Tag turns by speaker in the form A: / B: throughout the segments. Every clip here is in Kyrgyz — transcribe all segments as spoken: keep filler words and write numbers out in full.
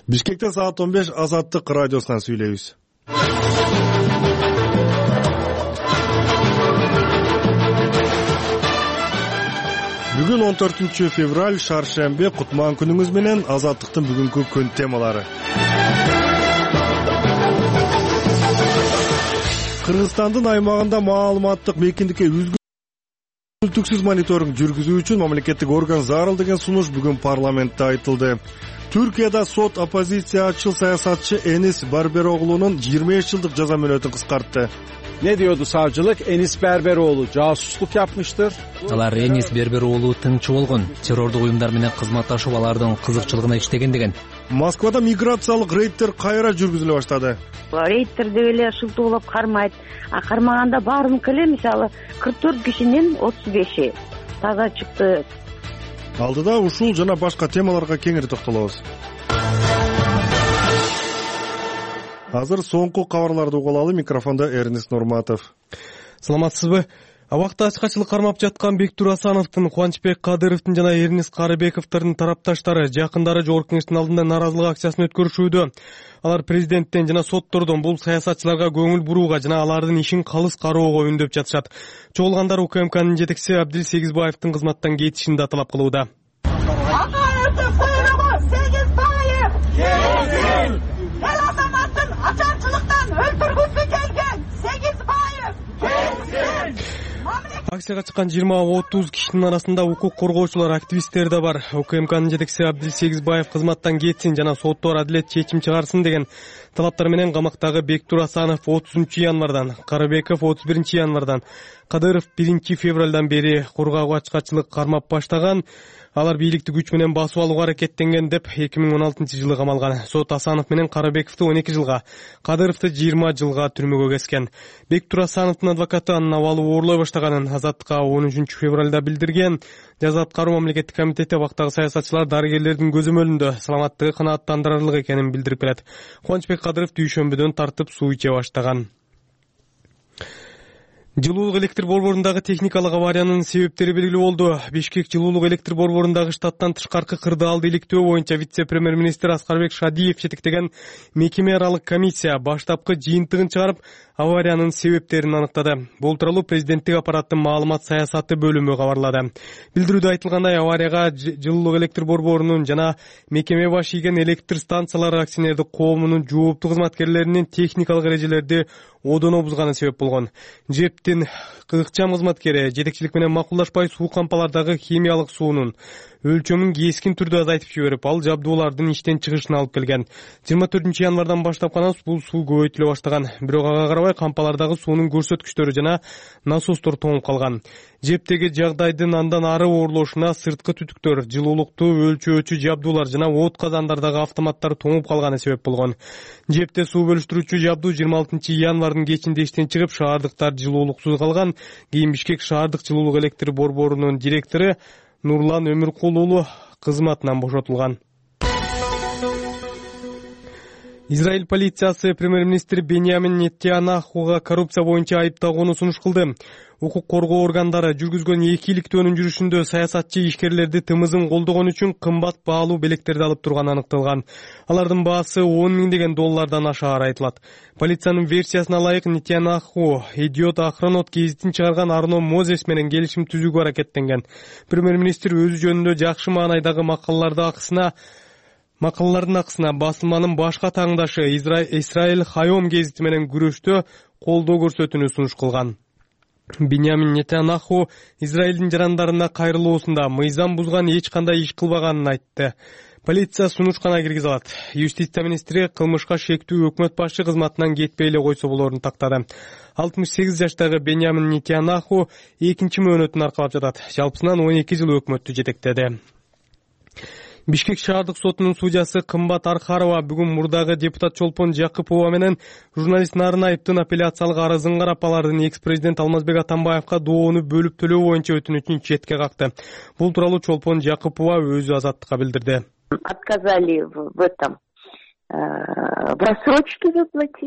A: Бишкекте саат он беш Азаттык радиосунан сүйлөйбүз. Бүгүн он төртүнчү февраль, шаршембе, кутман күнүңүз менен Азаттыктын бүгүнкү күн темалары. Кыргызстандын аймагында маалыматтык мейкиндикке үздүксүз мониторинг жүргүзүү үчүн мамлекеттик орган зарыл деген сунуш бүгүн парламентте айтылды. Түркияда сот оппозициячыл саясатчы Эnis Бербероğlu'nun yirmi beş yıllık ceza mühletini kısalttı.
B: Ne diyordu savcılık? Enis Berberoğlu casusluk yapmıştır.
C: Алар Эnis Бербероğlu тыңчы болгон, террордук уюмдар менен кызматташып алардын кызыкчылыгына иштеген деген.
A: Москвада миграциялык рейдтер кайра жүргүзүлө баштады.
D: Рейдтерди эле шылтоолоп кармайт. А кармаганда баарыныкы эле мисалы кырк төрт кишинин отуз беши таза чыкты.
A: Алдыда ушул жана башка темаларга кеңири токтолобуз. Азыр соңку кабарларды угулалы, микрофонда Эрнест Нурматов.
E: Саламатсызбы? Абакта ачкачылык кармап жаткан Бектур Асановдун, Кубанычбек Кадыровдун жана Эрнест Карыбековдун тарапташтары жакындары Жогорку Кеңештин алдында нааразылык акциясын өткөрүшүүдө. Алар президенттен жана соттордон бул саясатчыларга көңүл бурууга жана алардын ишин калыс кароого үндөп жатышат. Чогулгандар УКМКнын жетекчиси Абдил Сегизбаевдин кызматтан кетишин да талап кылууда. Акцияга чыккан жыйырма отуз кишинин арасында укук коргоочулар, активисттер да бар. УКМКнын жетекчиси Абдил Сегизбаев кызматтан кетсин жана соттор адилет чечим чыгарсын деген талаптар менен камактагы Бектур Асанов отузунчу январдан, Карыбеков отуз биринчи январдан, Кадыров биринчи февралдан бери кургак ачкачылык кармап баштаган. Алар бийликти күч менен басып алууга аракеттенген деп эки миң он алтынчы жылы камалган. Сот Асанов менен Карыбековду он эки жылга, Кадыровду жыйырма жылга түрмөгө кескен. Бектур Асановдун адвокаты анын абалы оорлой баштаганын Азаттыкка он үчүнчү февралда билдирген. Жаза аткаруу мамлекеттик комитети абактагы саясатчылар дарыгерлердин көзөмөлүндө саламаттыгы канааттандырарлык экенин билдирип берет. Кубанычбек Кадыров дүйшөмбүдөн тартып суу иче баштаган. Жылуулук электр борборундагы техникалык авариянын себептери белгилүү болду. Бишкек жылуулук электр борборундагы штаттан тышкаркы кырдаалды иликтөө боюнча вице-премьер-министр Аскарбек Шадиев жетектеген мекеме аралык комиссия баштапкы жыйынтыгын чыгарып, авариянын себептерин аныктады. Бул тууралуу президенттик аппараттын маалымат саясаты бөлүмү кабарлады. Билдирүүдө айтылгандай, аварияга жылуулук электр борборунун жана мекеме баш ийген электр станциялары акционердик коомунун жооптуу кызматкерлеринин техникалык эрежелерди одоно бузганы себеп болгон. Жептин ыкчам кызматкери жетекчилик менен макулдашпай суу кампалардагы химиялык суунун өлчөмүн кескин түрдө азайтып жиберип, ал жабдуулардын иштен чыгышына алып келген. жыйырма төртүнчү январдан баштап гана бул суу көбөйтүлө баштаган. Бирок ага карабай кампалардагы суунун көрсөткүчтөрү жана насостор тоңуп калган. Жептеги жагдайдын андан ары оорлошуна сырткы түтүктөр, жылуулукту өлчөөчү жабдуулар жана от казандардагы автоматтар тоңуп калганы себеп болгон. Жепте суу бөлүштүрүүчү жабдуу жыйырма алтынчы январдын кечинде иштен чыгып, шаардыктар жылуулуксуз калган. Кийин Бишкек шаардык жылуулук электр борборунун директору Нурлан Өмүркул уулу кызматынан бошотулган. Израиль полициясы премьер-министр Беньямин Нетаньяхуга коррупция боюнча айыптоогону сунуш кылды. Укук коргоо органдары жүргүзгөн эки иликтөөнүн жүрүшүндө саясатчы ишкерлерди тымызын колдогон үчүн кымбат баалуу белектерди алып турганы аныкталган. Алардын баасы он миңдеген доллардан ашаар айтылат. Полициянын версиясына ылайык, Нетаньяху идиот охранот гезитин чыгарган Арно Мозес менен келишим түзүүгө аракеттенген. Премьер-министр өзү жөнүндө жакшы маанайдагы макалаларды акысына Макалалардын акысына басылманын башка таңдашы Исраиль Хайом гезити менен күрөштө колдоо көрсөтүүнү сунуш кылган. Беньямин Нетаньяху Израилдин жарандарына кайрылуусунда мыйзам бузган эч кандай иш кылбаганын айтты. Полиция сунушкана киргизе алат. Юстиция министри кылмышка шектүү өкмөт башчы кызматынан кетпей эле койсо болорун тактады. алтымыш сегиз жаштагы Беньямин Нетаньяху экинчи мөөнөтүн аркалап жатат. Жалпысынан он эки жыл өкмөттү жетектеди. Бишкек шаардык сотунун судьясы Кымбат Архарова бүгүн мурдагы депутат Чолпон Жакыпова менен журналист Нарынаевдин апелляциялык арызын карап, алардын экс-президент Алмазбек Атамбаевка доону бөлүп төлөө боюнча өтүнүчүн четке какты. Бул тууралуу Чолпон Жакыпова өзү Азаттыкка билдирди.
D: Отказали в этом в рассрочке заплатить.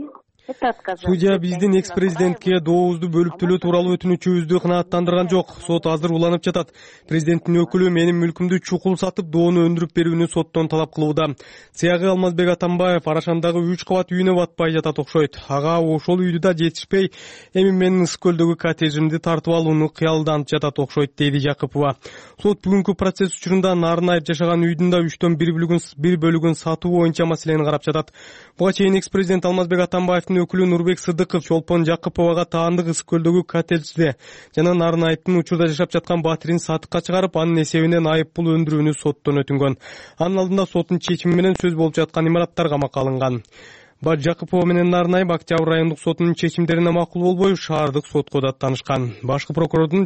D: это отказать.
E: Судья биздин экс президентке доозду бөлүп төлөө тууралуу өтүнүчүбүздү канааттандырган жок. Сот азыр уланып жатат. Президенттин өкүлү менин мүлкүмдү чукул сатып доону өндүрүп берүүнү соттон талап кылууда. Сыягы Алмазбек Атамбаев Арашандагы үч кабат үйүнө батпай жатат окшойт. Ага ошол үйдү да жетишпей, эми менин Ысык көлдөгү коттеджимди тартып алууну кыялданып жатат окшойт, дейди Жакыпова. Сот бүгүнкү процесс учурунда Нарынаев жашаган үйдүн да үчтөн бир бөлүгүн сатуу боюнча маселени карап жатат. Буга чейин экс президент Алмазбек Атамбаевдин өкүлү Нурбек Сыдыков Чолпон Жакыповага таандык Ысык көлдөгү коттеджде жана Нарынаевдин учурда жашап жаткан батирин сатыкка чыгарып, анын эсебинен айып пул өндүрүүнү соттон өтүнгөн. Анын алдында соттун чечими менен сөз болуп жаткан имараттар камакка алынган. Жакыпова менен Нарынаев Октябрь райондук сотунун чечимдерине макул болбой, шаардык сотко да аттанышкан. Башкы прокурордун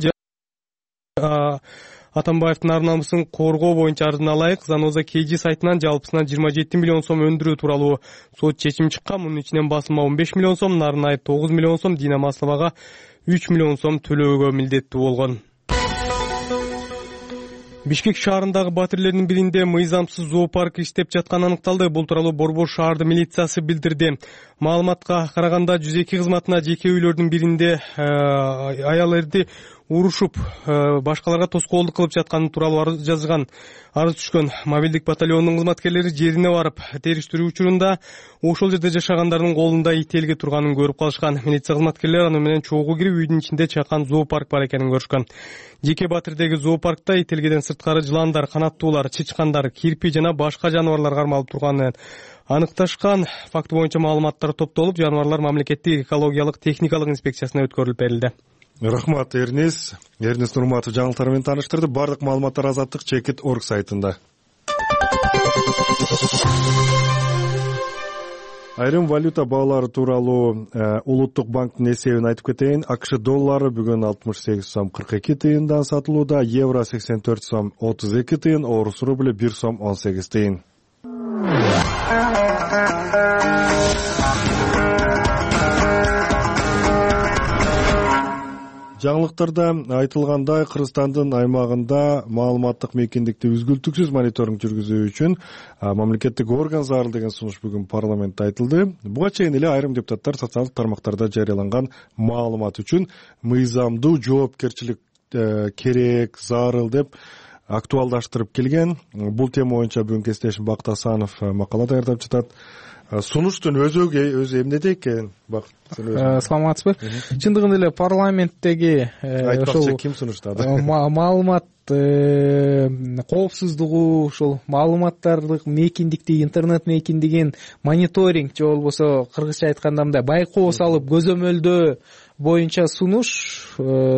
E: Атамбаевдин ар намысын коргоо боюнча арызын алайык, Заноза Кейджи сайтынан жалпысынан жыйырма жети миллион сом өндүрүү тууралуу сот чечим чыккан. Мунун ичинен басылма он беш миллион сом, Нарынаев тогуз миллион сом, Дина Масловага үч миллион сом төлөөгө милдеттүү болгон. Бишкек шаарындагы батирлердин биринде мыйзамсыз зоопарк иштеп жатканы аныкталды. Бул тууралуу Борбор шаарды милициясы билдирди. Маалыматка караганда жүз эки кызматына жеке үйлөрдүн биринде аял эрди урушуп, башкаларга тоскоолдук кылып жатканы тууралуу арыз жазган. Арыз түшкөн. Мобилдик батальонунун кызматкерлери жерине барып, териштирүү учурунда ошол жерде жашагандардын колунда ителги турганын көрүп калышкан. Милиция кызматкерлери аны менен чогуу кирип, үйдүн ичинде чакан зоопарк бар экенин көрүшкөн. Жеке батирдеги зоопаркта ителгиден сырткары жыландар, канаттуулар, чычкандар, кирпи жана башка жаныбарлар кармалып турганын аныкташкан. Факты боюнча маалыматтар топтолуп, жаныбарлар мамлекеттик экологиялык техникалык инспекциясына өткөрүлүп берилди.
A: Рахмат, Эрнис. Эрнис Нурматов жаңылыктар менен тааныштырды. Бардык маалыматтар Азаттык чекит орг сайтында. Айрым валюта баалары тууралуу Улуттук банктын эсебин айтып кетейин. АКШ доллары бүгүн алтымыш сегиз сом кырк эки тыйындан сатылууда, евро сексен төрт сом отуз эки тыйын, орус рубль бир сом он сегиз тыйын. Жаңылыктарда айтылгандай, Кыргызстандын аймагында маалыматтык мейкиндикти үзгүлтүксүз мониторинг жүргүзүү үчүн мамлекеттик орган зарыл деген сунуш бүгүн парламентте айтылды. Буга чейин эле айрым депутаттар социалдык тармактарда жарыяланган маалымат үчүн мыйзамдуу жоопкерчилик керек, зарыл деп актуалдаштырып келген. Бул тема боюнча бүгүн кесиптешим Бакыт Асанов макала даярдап жатат. Сунуштун өзү өзү эмнеде экен? Бак,
F: саламатсызбы? Чындыгында эле парламенттеги
A: ошол ким сунуштады?
F: Маалымат коопсуздугу, ошол маалыматтардык мейкиндикти, интернет мейкиндигин мониторинг же болбосо кыргызча айтканда мындай байкоо салып көзөмөлдөө боюнча сунуш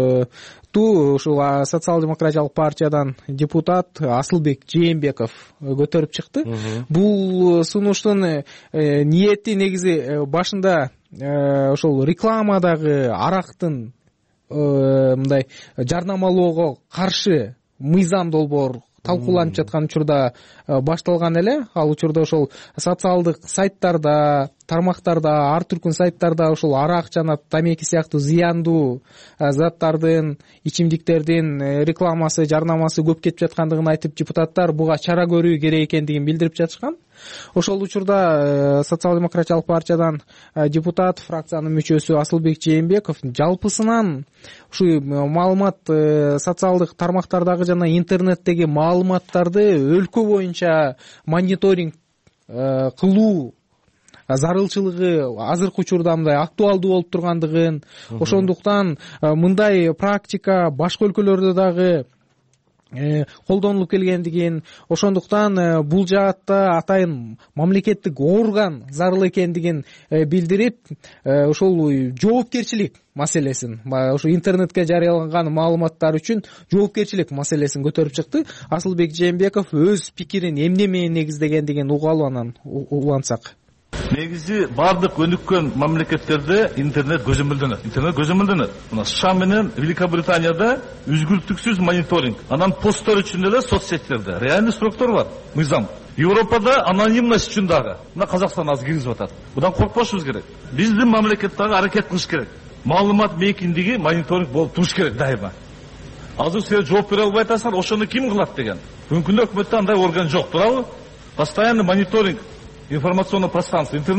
F: ушул социал-демократиялык партиядан депутат Асылбек Жээнбеков көтөрүп чыкты. Бул сунуштун ниети негизи башында ошол рекламадагы арактын мындай жарнамалоого каршы мыйзам долбоор талкууланып жаткан учурда башталган эле. Ал учурда ошол социалдык сайттарда, тармактарда, ар түркүн сайттарда ошол арак жана тамеки сыяктуу зыяндуу заттардын, ичимдиктердин рекламасы, жарнамасы көп кетип жаткандыгын айтып, депутаттар буга чара көрүү керек экендигин билдирип жатышкан. Ошол учурда социал-демократиялык партиядан депутат, фракциянын мүчөсү Асылбек Жээнбеков жалпысынан ушу маалымат социалдык тармактардагы жана интернеттеги маалыматтарды өлкө боюнча мониторинг кылуу зарылчылыгы азыркы учурда мындай актуалдуу болуп тургандыгын, ошондуктан мындай практика башка өлкөлөрдө дагы колдонулуп келгендигин, ошондуктан бул жаатта атайын мамлекеттик орган зарыл экендигин билдирип, ошол жоопкерчилик маселесин, ошо интернетке жарыяланган маалыматтар үчүн жоопкерчилик маселесин көтөрүп чыкты. Асылбек Жээнбеков өз пикирин эмне менен негиздегендигин угалы анан улантсак.
G: Негизи бардык өнүккөн мамлекеттерде интернет көзөмөлдөнөт. Интернет көзөмөлдөнөт. Мына США менен Великобританияда үзгүлтүксүз мониторинг. Анан посттор үчүн эле соцсеттерде реальный сроктор бар, мыйзам. Европада анонимность үчүн дагы. Мына Казакстан азыр киргизип атат. Будан коркпошубуз керек. Биздин мамлекет дагы аракет кылыш керек. Маалымат мейкиндиги мониторинг болуп туруш керек дайыма. Азыр сен жооп бере албай атасың, ошону ким кылат деген. Бүгүнкү өкмөттө андай орган жок, туурабы? Постоянный мониторинг информационного пространства, интернет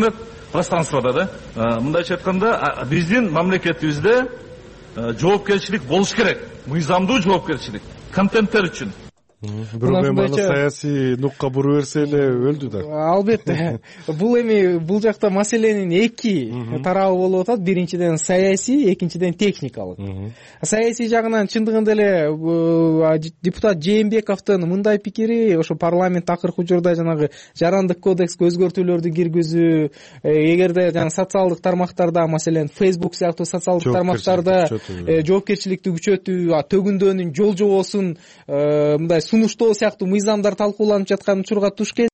G: пространствода да. Мындайча айтканда биздин мамлекетибизде жоопкерчилик болуш керек, мыйзамдуу жоопкерчилик контенттер үчүн.
A: Бирок эми аны саясий нукка буруп берсе эле өлдү да.
F: Албетте. Бул эми бул жакта маселенин эки тарабы болуп атат. Биринчиден саясий, экинчиден техникалык. Саясий жагынан чындыгында эле депутат Жээнбековдун мындай пикири, ошо парламент акыркы учурда жанагы жарандык кодекске өзгөртүүлөрдү киргизүү, эгерде жана социалдык тармактарда, маселен Facebook сыяктуу социалдык тармактарда жоопкерчиликти күчөтүү, төгүндөнүн жол жобосун мындай сунуштоо сыяктуу мыйзамдар талкууланып жаткан учурга туш келди.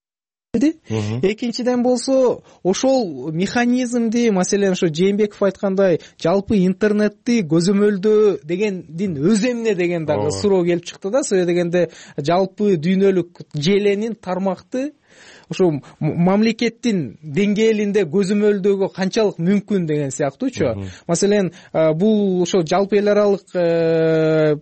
F: Экинчиден болсо ошол механизмди, маселен ошо Жээнбеков айткандай, жалпы интернетти көзөмөлдөө дегендин өзү эмне деген дагы суроо келип чыкты да. Сөзсүз дегенде жалпы дүйнөлүк желенин тармакты ошо мамлекеттин деңгээлинде көзөмөлдөөгө канчалык мүмкүн деген сыяктуучу. Маселен бул ошо жалпы эл аралык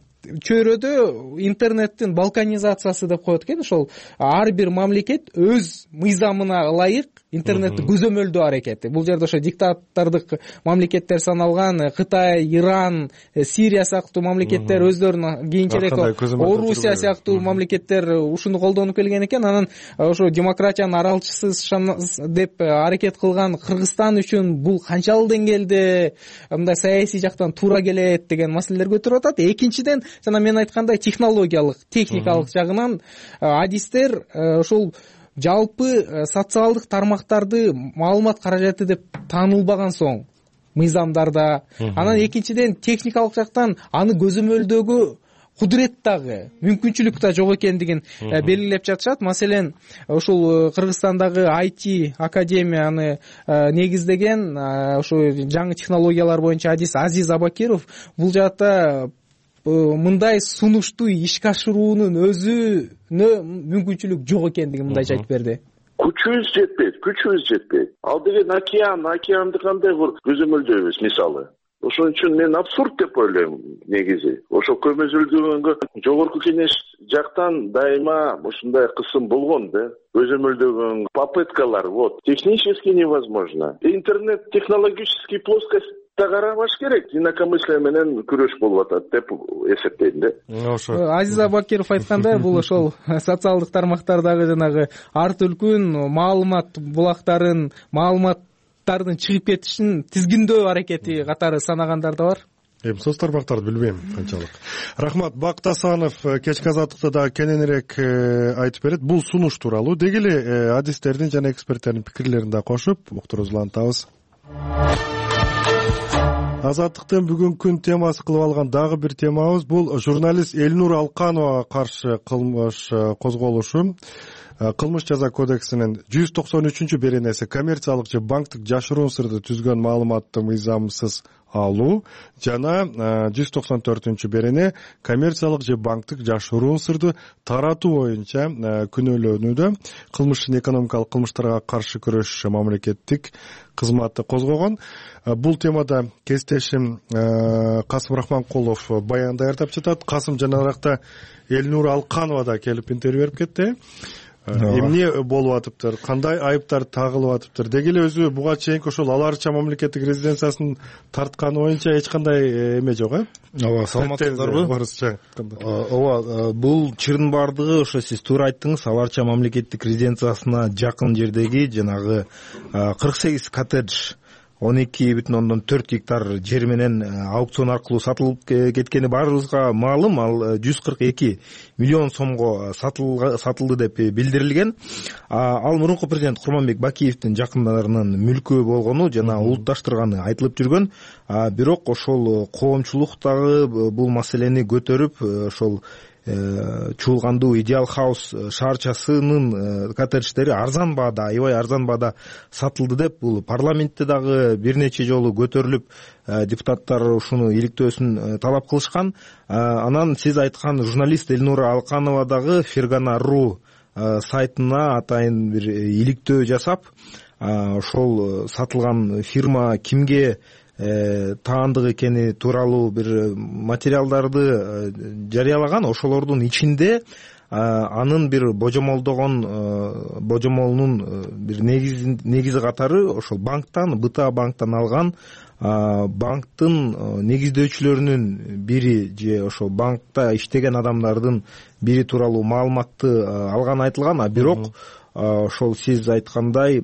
F: чөйрөдө интернеттин балканизациясы деп коет экен. Ошол ар бир мамлекет өз мыйзамына ылайык интернетти көзөмөлдөө аракети. Бул жерде ошо диктатордук мамлекеттер саналган Кытай, Иран, Сирия сыяктуу мамлекеттер өздөрүнүн кийинчерээк Орусия сыяктуу мамлекеттер ушуну колдонуп келген экен. Анан ошо демократиянын аралчысы деп аракет кылган Кыргызстан үчүн бул канчалык деңгээлде мындай саясий жактан туура келет деген маселелер көтөрүп атат. Экинчиден жана мен айткандай технологиялык, техникалык жагынан адистер ошол жалпы социалдык тармактарды маалымат каражаты деп таанылбаган соң мыйзамдарда, анан экинчиден техникалык жактан аны көзөмөлдөөгө кудурет дагы, мүмкүнчүлүк да жок экендигин белгилеп жатышат. Маселен, ошол Кыргызстандагы ай ти академияны негиздеген ошо жаңы технологиялар боюнча адис Азиз Абакиров бул жакта мындай сунушту ишке ашыруунун өзүнө мүмкүнчүлүк жок экендигин мындайча айтып берди.
H: Күчүбүз жетпейт, күчүбүз жетпейт. Ал деген океан, океанды кандай көзөмөлдөйбүз мисалы. Ошон үчүн мен абсурд деп ойлойм негизи. Ошо көзөмөлдөгөнгө жогорку кеңеш жактан дайыма ушундай кысым болгон да. Көзөмөлдөгөн попыткалар, вот, технически невозможно. Интернет технологический плоскость карабаш керек, инакомыслие менен күрөш болуп атат деп эсептейм да.
F: Ошо Азиз Абакиров айткандай, бул ошол социалдык тармактардагы жанагы ар түркүн маалымат булактарын, маалыматтардын чыгып кетишин тизгиндөө аракети катары санагандар да бар.
A: Эми соц тармактарды билбейм канчалык. Рахмат. Бакыт Асанов кечки азаттыкта да кененирээк айтып берет. Бул сунуш тууралуу деги эле адистердин жана эксперттердин пикирлерин да кошуп уктуруубузду улантабыз. Азаттыктын бүгүнкү күн темасы кылып алган дагы бир темабыз бул журналист Элнур Алкановага каршы кылмыш козголушу. Кылмыш жаза кодексинин жүз токсон үчүнчү беренеси коммерциялык же банктык жашыруун сырды түзгөн маалыматты мыйзамсыз алуу жана жүз токсон төртүнчү берене коммерциялык же банктык жашыруун сырды таратуу боюнча күнөөлөнүүдө кылмыштын экономикалык кылмыштарга каршы күрөш мамлекеттик кызматы козгогон. Бул темада кесиптешим Касым Рахманкулов баян даярдап жатат. Касым жанагыракта Элнур Алканова да келип интервью берип кетти. Эмне болуп атыптыр, кандай айыптар тагылып атыптыр, деги эле өзү буга чейинки ошол аларча мамлекеттик резиденциясын тартканы боюнча эч кандай эме жок, э?
I: Ооба, саламатсыздарбы? Ооба, бул чырдын бардыгы ошо сиз туура айттыңыз, аларча мамлекеттик резиденциясына жакын жердеги жанагы кырк сегиз коттедж он эки бүтүн ондон төрт гектар жер менен аукцион аркылуу сатылып кеткени баарыбызга маалым. Ал жүз кырк эки миллион сомго сатылды деп билдирилген. Ал мурунку президент Курманбек Бакиевдин жакындарынын мүлкү болгону жана улутташтырганы айтылып жүргөн. Бирок ошол коомчулуктагы бул маселени көтөрүп, ошол чуулгандуу Идеал Хаус шаарчасынын коттедждери арзан баада, аябай арзан баада сатылды деп бул парламентте дагы бир нече жолу көтөрүлүп, депутаттар ушуну иликтөөсүн талап кылышкан. Анан сиз айткан журналист Элнура Алканова дагы Фергана ру сайтына атайын бир иликтөө жасап, ошол сатылган фирма кимге таандык экени тууралуу бир материалдарды жарыялаган. Ошолордун ичинде анын бир божомолдогон божомолунун бир негизи негизи катары ошол банктан БТА банктан алган банктын негиздөөчүлөрүнүн бири же ошол банкта иштеген адамдардын бири тууралуу маалыматты алганы айтылган. А бирок ошол сиз айткандай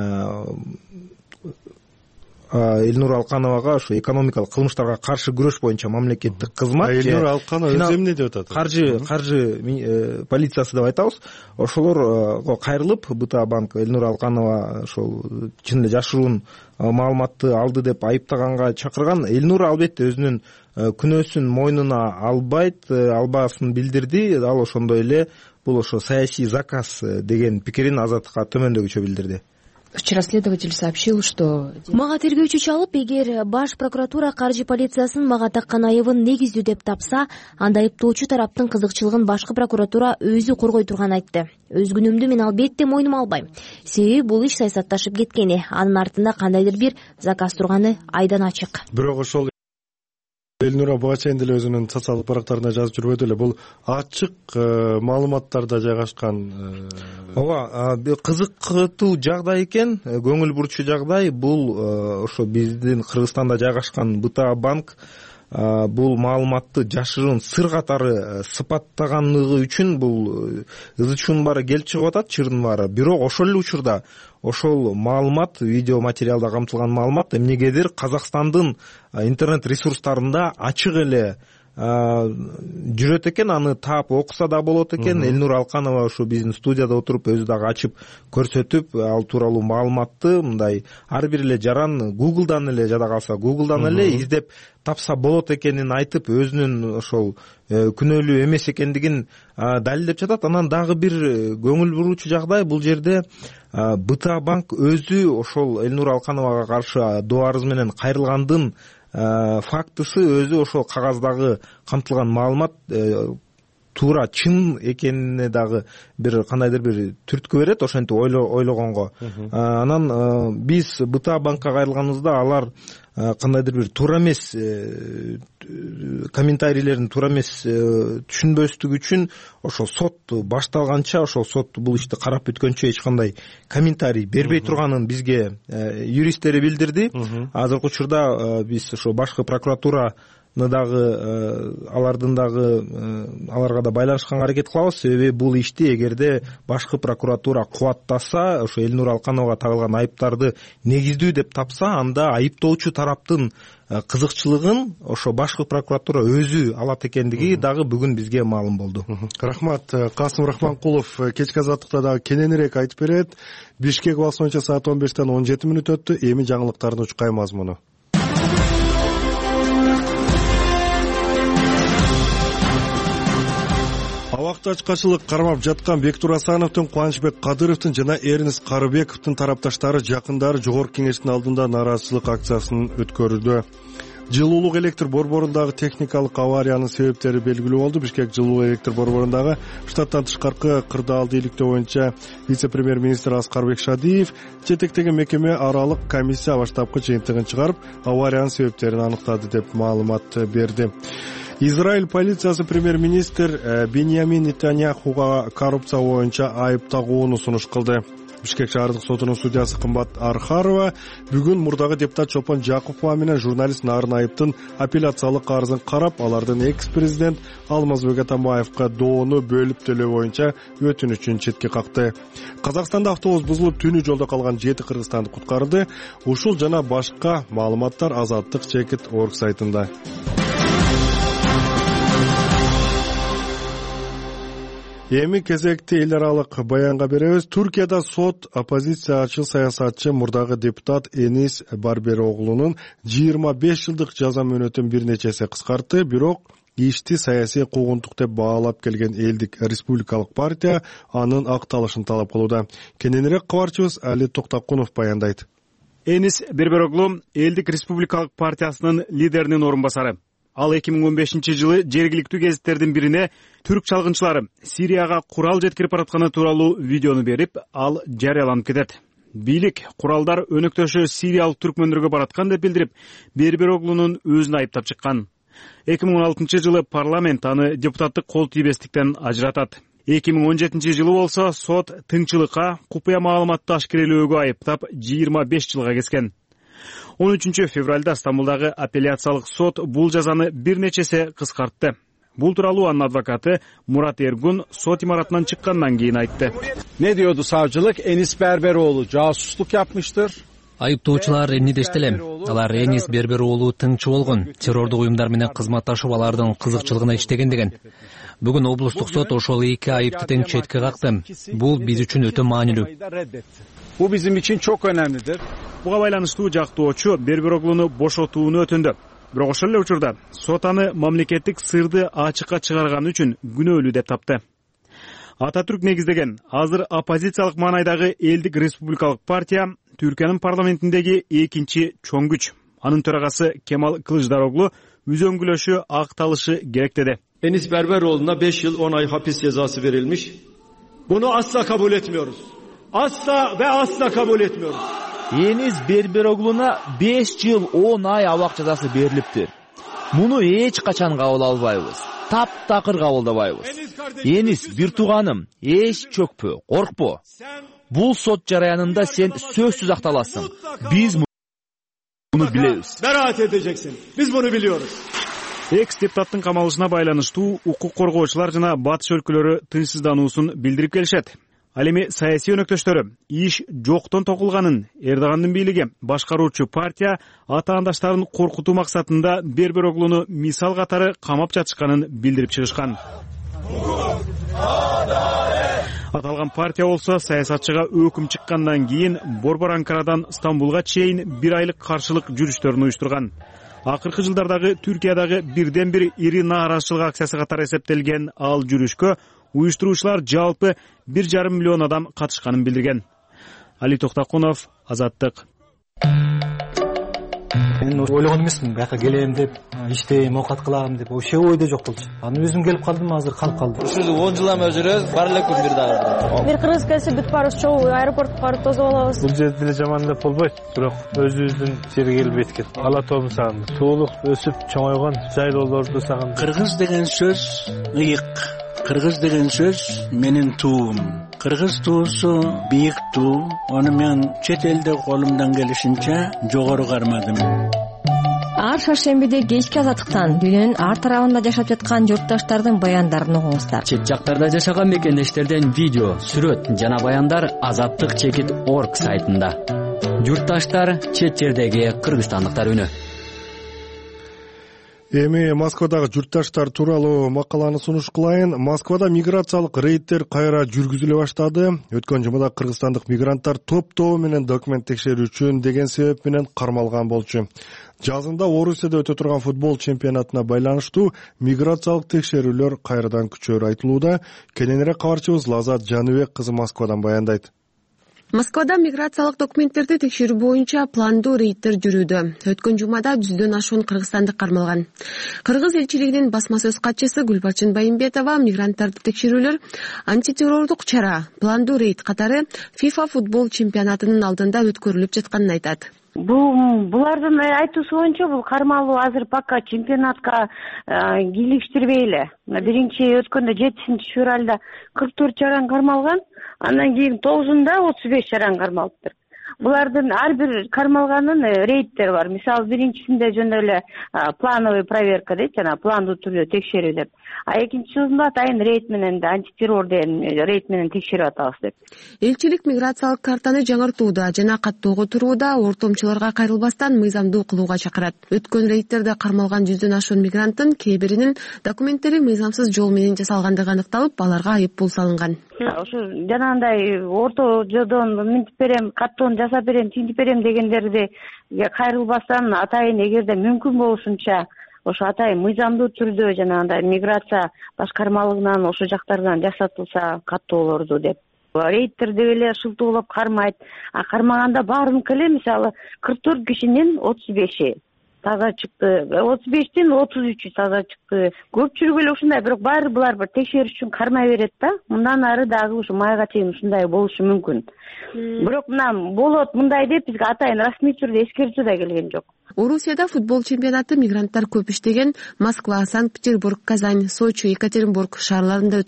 I: Элнур Алкановага ошо экономикалык кылмыштарга каршы күрөш боюнча мамлекеттик кызмат,
A: Элнур Алканов өзү эмне деп атат?
I: Каржы каржы полициясы деп айтабыз. Ошолорго кайрылып БТА банк Элнур Алканова ошол чын эле жашыруун маалыматты алды деп айыптаганга чакырган. Элнур албетте өзүнүн күнөөсүн мойнуна албайт, албаасын билдирди. Ал ошондой эле бул ошо саясий заказ деген пикирин Азаттыкка төмөндөгүчө билдирди.
J: Вчера следователь сообщил, что...
K: Мага тергөөчү чалып, эгер баш прокуратура каржы полициясын мага таккан айыбын негиздүү деп тапса, анда айыптоочу тараптын кызыкчылыгын башкы прокуратура өзү коргой турганын айтты. Өз күнөөмдү мен албетте мойнума албайм. Себеби бул иш саясатташып кеткени, анын артында кандайдыр бир заказ турганы айдан ачык.
A: Бирок ошол Элнура буга чейин деле өзүнүн социалдык барактарында жазып жүрбөдү эле, бул ачык маалыматтарда жайгашкан.
I: Ооба, кызыктуу жагдай экен, көңүл бурчу жагдай. Бул ошо биздин Кыргызстанда жайгашкан БТА банк бул маалыматты жашыруун сыр катары сыпаттаганлыгы үчүн бул ызы чуунун баары келип чыгып атат, чырдын баары. Бирок ошол эле учурда ошол маалымат, видео материалда камтылган маалымат эмнегедир Казакстандын интернет ресурстарында ачык эле жүрөт экен, аны таап окуса да болот экен. Элнур Алканова ушу биздин студияда отуруп өзү дагы ачып көрсөтүп, ал тууралуу маалыматты мындай ар бир эле жаран Google'дан эле жада калса Google'дан эле издеп тапса болот экенин айтып, өзүнүн ошол күнөөлүү эмес экендигин далилдеп жатат. Анан дагы бир көңүл буруучу жагдай, бул жерде БТА банк өзү ошол Элнур Алкановага каршы доо арыз менен кайрылгандын фактысы өзү ошол кагаздагы камтылган маалымат туура чын экенине дагы бир кандайдыр бир түрткү берет, ошентип ойлогонго. Анан биз БТА банкка кайрылганыбызда алар кандайдыр бир туура эмес комментарийлерин туура эмес түшүнбөстүгү үчүн ошол сот башталганча, ошол сот бул ишти карап бүткөнчө эч кандай комментарий бербей турганын бизге юристтери билдирди. Азыркы учурда биз ошо башкы прокуратура дагы алардын дагы аларга да байланышканга аракет кылабыз. Себеби бул ишти эгерде башкы прокуратура кубаттаса, ошо Элнур Алкановага тагылган айыптарды негиздүү деп тапса, анда айыптоочу тараптын кызыкчылыгын ошо башкы прокуратура өзү алат экендиги дагы бүгүн бизге маалым болду.
A: Рахмат. Касым Рахманкулов кечки Азаттыкта дагы кененирээк айтып берет. Бишкек убакыты боюнча саат он бештен он жети мүнөт өттү. Эми жаңылыктардын учкай мазмуну. Абакта ачкачылык кармап жаткан Бектур Асановдун, Кубанычбек Кадыровдун жана Эрнест Карыбековдун тарапташтары жакындары Жогорку Кеңештин алдында нааразычылык акциясын өткөрүүдө. Жылуулук электр борборундагы техникалык авариянын себептери белгилүү болду. Бишкек жылуу электр борборундагы штаттан тышкаркы кырдаалды иликтөө боюнча вице-премьер-министр Аскарбек Шадиев жетектеген мекеме аралык комиссия баштапкы жыйынтыгын чыгарып, авариянын себептерин аныктады деп маалымат берди. Израиль полициясы премьер-министр Беньямин Нетаньяхуга коррупция боюнча айып тагууну сунуш кылды. Бишкек шаардык сотунун судьясы Кымбат Архарова бүгүн мурдагы депутат Чопон Жакупова менен журналист Нарын Айыптын апелляциялык арызын карап, алардын экс-президент Алмазбек Атамбаевка доону бөлүп төлөө боюнча өтүнүчүн четке какты. Казакстанда автобус бузулуп түнү жолдо калган жети кыргызстандык куткарылды. Ушул жана башка маалыматтар Азаттык Чекит орг сайтында. Эми кезекти эл аралык баянга беребиз. Түркияда сот оппозициячы саясатчы мурдагы депутат Энис Барбероглунун жыйырма беш жылдык жаза мөөнөтүн бир нече эсе кыскартты. Бирок ишти саясий куугунтук деп баалап келген элдик республикалык партия анын акталышын талап кылууда. Кененирээк кабарчыбыз Али Токтакунов баяндайт.
L: Энис Барбероглу элдик республикалык партиясынын лидеринин орун басары. Ал эки миң он бешинчи жылы жергиликтүү гезиттердин бирине түрк чалгынчылары Сирияга курал жеткирип баратканы тууралуу видеону берип, ал жарыяланып кетет. Бийлик куралдар өнөктөшү сириялык түркмөндөргө бараткан деп билдирип, Барбероглунун өзүн айыптап чыккан. эки миң он алтынчы жылы парламент аны депутаттык кол тийбестиктен ажыратат. эки миң он жетинчи жылы болсо сот тыңчылыкка, купуя маалыматты ашкерелөөгө айыптап жыйырма беш жылга кескен. он үчүнчү февралда Стамбулдагы апелляциялык сот бул жазаны бир нече эсе кыскартты. Бул тууралуу анын адвокаты Мурат Эргун сот имаратынан чыккандан кийин айтты.
B: Ne diyordu savcılık? Enis Berberoğlu casusluk yapmıştır.
C: Айыптоочулар эмнеде иштелем? Алар Энис Бербероğlu тыңчы болгон, террордук уюмдар менен кызматташып алардын кызыкчылыгына иштеген деген. Бүгүн облустук сот ошол эки айыпты тең четке какты. Бул биз үчүн өтө маанилүү.
B: Bu bizim için çok önemlidir.
L: Буга байланыштуу жактоочу Бербероğlu'ну бошотууну өтүндү. Бирок ошол эле учурда сот аны мамлекеттик сырды ачыкка чыгарганы үчүн күнөөлүү деп тапты. Ататүрк негиздеген азыр оппозициялык маанайдагы Элдик Республикалык партия Түркиянын парламентиндеги экинчи чоң күч. Анын төрагасы Кемал Кылычдароглу үзөңгүлөшү акталышы керек деди.
M: Enis Berberoğlu'na beş yıl on ay hapis cezası verilmiş. Bunu asla kabul etmiyoruz. Asla ve asla kabul etmiyoruz.
N: Enis Berberoğlu'na beş yıl on ay abak cezası veriliptir. Bunu hiç kaçan kabul albayбыз. Tap-takır kabuldabayбыз. Enis bir tuğanım, hiç çökpö, korkpo. Bul sot jarayanında sen sözsüz aktalasın. Biz bunu bileriz.
M: Beraat edeceksin. Biz bunu biliyoruz.
L: Экс депутаттын камалышына байланыштуу укук коргоочулар жана батыш өлкөлөрү тынчсыздануусун билдирип келишет. Ал эми саясий өнөктөштөрү иш жоктон токулганын, Эрдогандын бийлиги башкаруучу партия атаандаштарын коркутуу максатында Бербероğlu'ну мисал катары камап жатышканын билдирип чыгышкан. Аталган партия болсо саясатчыга өкүм чыккандан кийин Борбор Анкарадан Стамбулга чейин бир айлык каршылык жүрүштөрүн уюштурган. Акыркы жылдардагы Түркиядагы бирден бир ири нааразычылык акциясы катары эсептелген ал жүрүшкө уюштуруучулар жалпы бир жарым миллион адам катышканын билдирген. Али Токтакунов, Азаттык.
O: Мен ойлогон эмесмин, бияка келем деп, иштейм, оокат кылам деп, ошо ойдо жок болчу. Анан өзүм келип калдым, азыр калып калдым.
P: Ушул он жылдан бери жүрөбүз, бар эле күн бир дагы.
Q: Бир кыргыз келсе бүт барыбыз чогуу аэропортко барып тосуп алабыз.
R: Бул жерде деле жаман деп болбойт, бирок өзүбүздүн жерге келип эткен. Ала тообун сагындым. Туулук өсүп чоңойгон жайлоолорду сагындым.
S: Кыргыз деген сөз ыйык. Кыргыз деген сөз менин туум. Кыргыз туусу бийик туу. Аны мен чет элде колумдан келишинче жогору кармадым.
T: Ар шаршембиде кечки азаттыктан дүйнөнүн ар тарабында жашап жаткан журтташтардын баяндарын угуңуздар.
U: Чет жактарда жашаган мекендештерден видео, сүрөт жана баяндар азаттык чекит точка орг сайтында. Журтташтар чет жердеги кыргызстандыктар үнү.
A: Эми Москвадагы журтташтар тууралуу макаланы сунуш кылайын. Москвада миграциялык рейдтер кайра жүргүзүлө баштады. Өткөн жумада кыргызстандык мигранттар топтоо менен документ текшерүү үчүн деген себеп менен кармалган болчу. Жазында Орусияда өтө турган футбол чемпионатына байланыштуу миграциялык текшерүүлөр кайрадан күчөөрү айтылууда. Кененирээк кабарчыбыз Лазат Жаныбек кызы Москвадан баяндайт.
V: Москвада миграциялык документтерди текшерүү боюнча пландуу рейдтер жүрүүдө. Өткөн жумада жүздөн ашуун кыргызстандык кармалган. Кыргыз элчилигинин басма сөз катчысы Гүлбарчын Байымбетова мигранттарды текшерүүлөр антитеррордук чара, пландуу рейд катары FIFA футбол чемпионатынын алдында өткөрүлүп жатканын айтат.
D: Бул булардын айтуусу боюнча бул кармалуу азыр пока чемпионатка кийлиштирбей эле. Биринчи өткөндө жетинчи февралда кырк төрт жаран кармалган, андан кийин тогузунда отуз беш жаран кармалыптыр. Булардын ар бир кармалганын рейдтери бар. Мисалы биринчисинде жөн эле плановый проверка дейт, жана пландуу түрдө текшерүү деп. А экинчисинде атайын рейд менен антитеррор деген рейд менен текшерип атабыз деп.
V: Элчилик миграциялык картаны жаңыртууда жана каттоого турууда ортомчуларга кайрылбастан мыйзамдуу кылууга чакырат. Өткөн рейдтерде кармалган жүздөн ашуун мигранттын кээ биринин документтери мыйзамсыз жол менен жасалгандыгы аныкталып, аларга айып пул салынган.
D: Ошо жанагындай орто жолдон минтип берем, каттоону жасап берем, тинтип берем дегендерди кайрылбастан атайын эгерде мүмкүн болушунча ошо атайын мыйзамдуу түрдө жанагындай миграция башкармалыгынан ошо жактардан жасатылса каттоолорду деп. Рейдтер деп эле шылтоолоп кармайт. А кармаганда баарыныкы эле мисалы кырк төрт кишинин отуз беши таза чыкты, отуз бештен отуз үчү таза чыкты. Көпчүлүгү эле ушундай, бирок баары булар бир текшериш үчүн кармай берет да. Мындан ары дагы ушу майга чейин ушундай болушу мүмкүн. Бирок мына болот мындай деп бизге атайын расмий түрдө эскертүү да келген жок.
V: Орусияда футбол чемпионаты мигранттар көп иштеген Москва, Санкт-Петербург, Казань, Сочи, Екатеринбург шаарларында өтөт.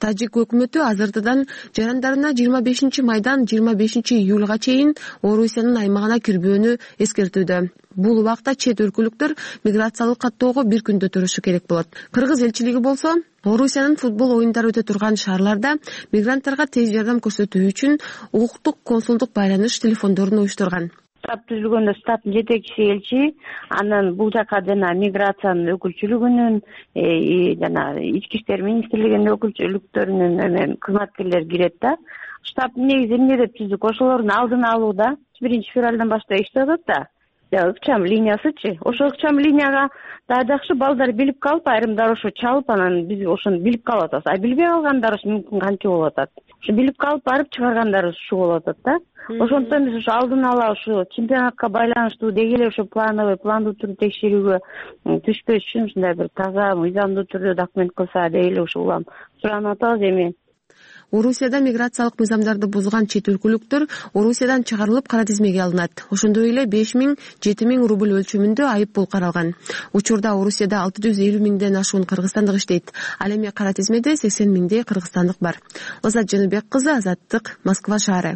V: Тажик өкмөтү азыртадан жарандарына жыйырма бешинчи майдан жыйырма бешинчи июлга чейин Орусиянын аймагына кирбөөнү эскертүүдө. Бул убакта чет өлкөлүктөр миграциялык каттоого бир күндө турушу керек болот. Кыргыз элчилиги болсо Орусиянын футбол оюндары өтө турган шаарларда мигранттарга тез жардам көрсөтүү үчүн укуктук консулдук байланыш телефондорун уюштурган.
D: Штаб түзүлгөндө штабтын жетекчиси элчи, анан бул жака жана миграциянын өкүлчүлүгүнүн, жана ички иштер министрлигинин өкүлчүлүктөрүнүн кызматкерлери кирет да. Штабтын негизи эмне деп түздүк? Ошолордун алдын алууда биринчи февралдан баштап иштеп атат да. Ыкчам линиясычы. Ошол ыкчам линияга да жакшы балдар билип калып, айрымдар ошо чалып, анан биз ошону билип калып атабыз. А билбей калгандар мүмкүн канча болуп атат. Ошо билип калып барып чыгаргандар ушу болуп атат да. Ошондон биз ошо алдын ала ушу чемпионатка байланыштуу деги эле ошо плановый, пландуу түрдө текшерүүгө түшпөш үчүн ушундай бир таза, мыйзамдуу түрдө документ кылса деп эле ушул улам суранып атабыз. Эми
V: Орусияда миграциялык мыйзамдарды бузган чет өлкөлүктөр Орусиядан чыгарылып кара тизмеге алынат. Ошондой эле беш миң жети миң рубль өлчөмүндө айып пул каралган. Учурда Орусияда алты жүз элүү миңден ашуун кыргызстандык иштейт. Ал эми кара тизмеде сексен миңдей кыргызстандык бар. Лазат Жаныбек кызы, Азаттык, Москва шаары.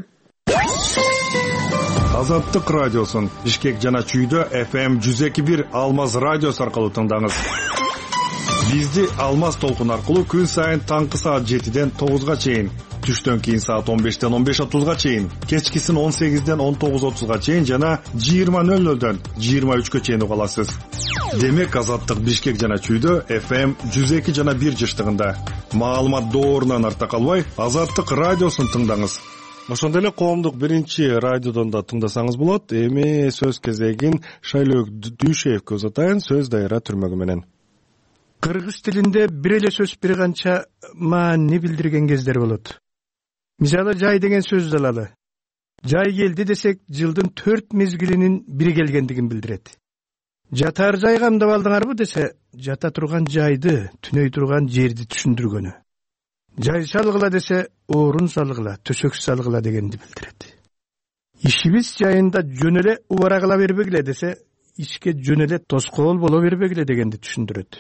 A: Азаттык радиосун Бишкек жана Чүйдө эф эм жүз эки бир Алмаз радиосу аркылуу тыңдаңыз. Бизди Алмаз толкун аркылуу күн сайын таңкы саат жетиден тогузга чейин, түштөн кийин саат он бештен он беш отузга чейин, кечкисин он сегизден он тогуз отузга чейин жана жыйырма нөл нөлдөн жыйырма үчкө чейин уга аласыз. Демек Азаттык Бишкек жана Чүйдө эф эм жүз эки жана бир жыштыгында. Маалымат доорунан артта калбай, Азаттык радиосун тыңдаңыз. Ошондой эле коомдук биринчи радиодон да тыңдасаңыз болот. Эми сөз кезегин Шайлөөк Дүйшеевке узатайын, сөз дайыра түрмөгү менен.
E: Кыргыз тилинде бир эле сөз бир канча маани билдирген кездер болот. Мисалы, жай деген сөздү алалы. Жай келди десек, жылдын төрт мезгилинин бири келгендигин билдирет. Жатар жай камдап алдыңарбы десе, жата турган жайды, түнөй турган жерди түшүндүргөнү. Жай салгыла десе, орун салгыла, төсөк салгыла дегенди билдирет. Ишибиз жайында жөн эле убара кыла бербегиле десе, ишке жөн эле тоскоол боло бербегиле дегенди түшүндүрөт.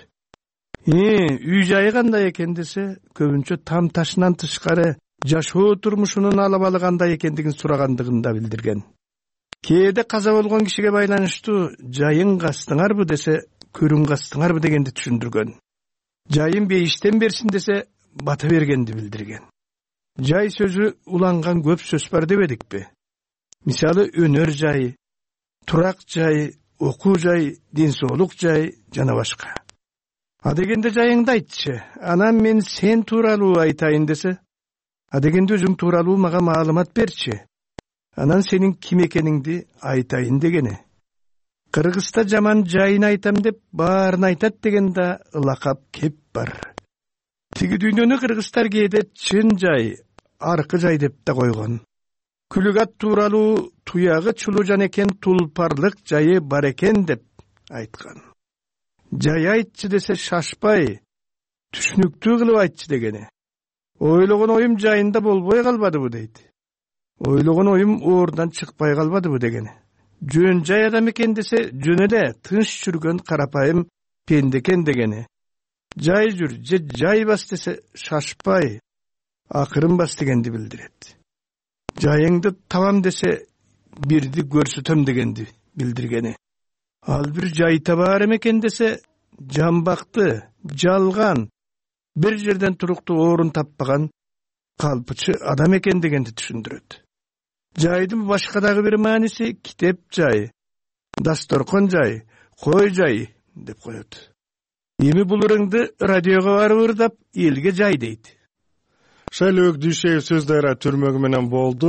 E: Үй жайы кандай экен десе, көбүнчө там ташынан тышкары жашоо турмушунун алабалы кандай экендигин сурагандыгын да билдирген. Кээде каза болгон кишиге байланыштуу жайын кастыңарбы десе, көрүн кастыңарбы дегенди түшүндүргөн. Жайын бейиштен берсин десе, бата бергенди билдирген. Жай сөзү уланган көп сөз бар дебедикпи? Мисалы, өнөр жайы, турак жайы, окуу жайы, ден соолук жайы жана башка. Адегенде жайыңды айтчы, анан мен сен тууралуу айтайын десе, адегенде өзүң тууралуу мага маалымат берчи, анан сенин ким экениңди айтайын дегени. Кыргызда жаман жайын айтам деп баарын айтат деген да лакап кеп бар. Тиги дүйнөнү кыргыздар кээде чын жай, аркы жай деп да койгон. Күлүгат тууралуу туягы чулужан экен, тулпарлык жайы бар экен деп айткан. Жай айтчы десе шашпай, түшүнүктүү кылып айтчы дегени. Ойлогон оюм жайында болбой калбадыбы дейт. Ойлогон оюм оорунан чыкпай калбадыбы дегени. Жөн жай адам экен десе, жөн эле тынч жүргөн карапайым пенде экен дегени. Жай жүр, же жай бас десе шашпай, акырын бас дегенди билдирет. Жайыңды табам десе, бирди көрсөтөм дегенди билдиргени. Ал бир жай табар экен десе, жамбакты, жалган, бир жерден туруктуу орун таппаган калпычы адам экен дегенди түшүндүрөт. Жайдын башка дагы бир мааниси китеп жай, дасторкон жай, кой жай деп коет. Эми бул ырыңды радиого барып ырдап, элге жай дейт.
A: Шайлөөк Дүйшеев сөз дайыра түрмөгү менен болду.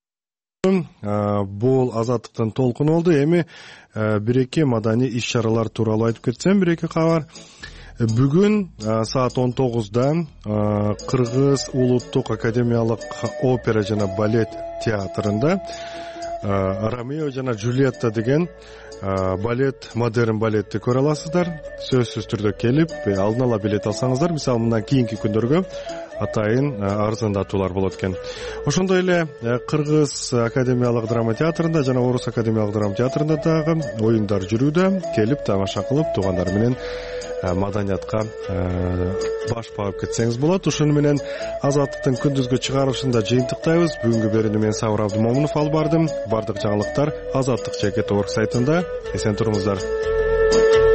A: Бул Азаттыктын толкуну болду. Эми бир-эки маданий иш-чаралар тууралуу айтып кетсем, бир-эки кабар. Бүгүн саат он тогузда Кыргыз Улуттук академиялык опера жана балет театрында Ромео жана Джульетта деген балет, модерн балетти көрө аласыздар. Сөзсүз түрдө келип, алдын ала билет алсаңыздар, мисалы мындан кийинки күндөргө атайын арзандатуулар болот экен. Ошондой эле Кыргыз академиялык драма театрында жана Орус академиялык драма театрында дагы оюндар жүрүүдө. Келип тамаша кылып туугандар менен маданиятка баш багып кетсеңиз болот. Ошону менен Азаттыктын күндүзгү чыгарылышында жыйынтыктайбыз. Бүгүнкү берүүнү мен Сабыр Абдымомунов алып бардым. Бардык жаңылыктар Азаттык чекит орг сайтында. Эсен туруңуздар.